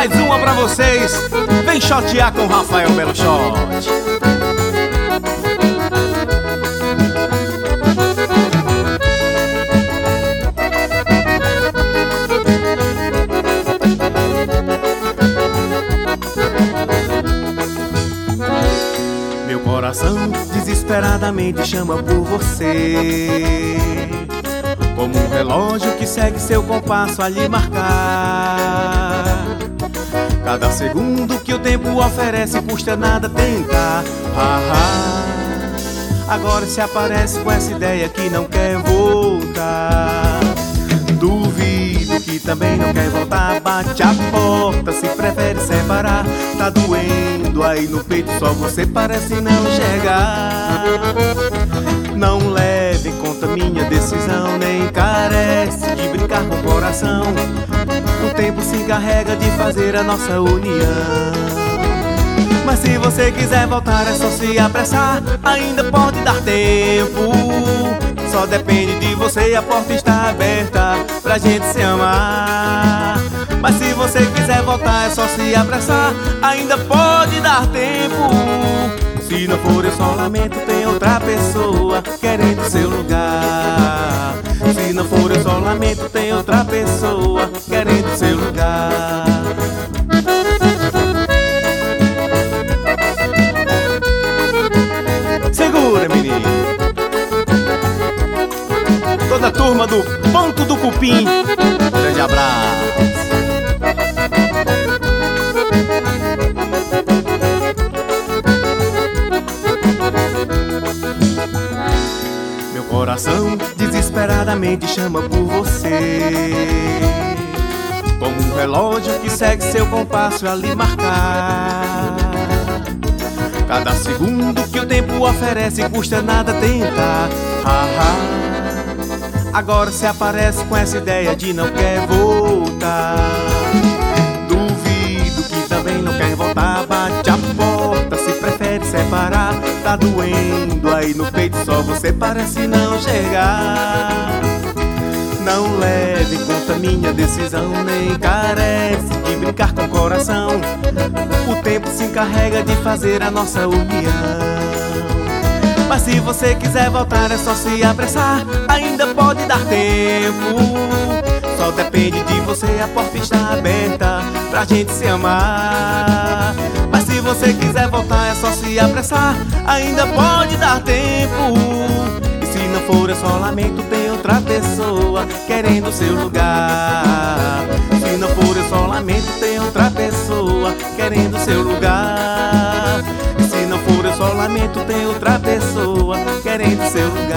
Mais uma pra vocês. Vem shotear com Rafael Belo Shot. Meu coração desesperadamente chama por você, como um relógio que segue seu compasso a lhe marcar. Cada segundo que o tempo oferece custa nada tentar. Agora se aparece com essa ideia que não quer voltar. Duvido que também não quer voltar. Bate a porta, se prefere separar. Tá doendo aí no peito, só você parece não enxergar. Não leve em conta minha decisão, nem carece de brincar com o coração. O tempo se encarrega de fazer a nossa união. Mas se você quiser voltar é só se apressar, ainda pode dar tempo. Só depende de você, a porta está aberta pra gente se amar. Mas se você quiser voltar é só se apressar, ainda pode dar tempo. Se não for eu só lamento, tem outra pessoa querendo seu lugar. Se não for eu só lamento, tem outra pessoa querendo seu lugar. Segura, menino. Toda a turma do Ponto do Cupim, grande abraço. Meu coração desesperadamente chama por você, como um relógio que segue seu compasso a lhe marcar. Cada segundo que o tempo oferece custa nada tentar. Agora se aparece com essa ideia de não quer voltar. Duvido que também não quer voltar. Bate a porta, se prefere separar. Tá doendo aí no peito, só você parece não enxergar. Não leve em conta minha decisão, nem carece de brincar com o coração. O tempo se encarrega de fazer a nossa união. Mas se você quiser voltar é só se apressar, ainda pode dar tempo. Só depende de você, a porta está aberta pra gente se amar. Mas se você quiser voltar é só se apressar, ainda pode dar tempo. E se não for eu só lamento, tem outra pessoa querendo seu lugar. Se não for eu só lamento, tem outra pessoa querendo seu lugar. E se não for eu só lamento, tem outra pessoa querendo seu lugar.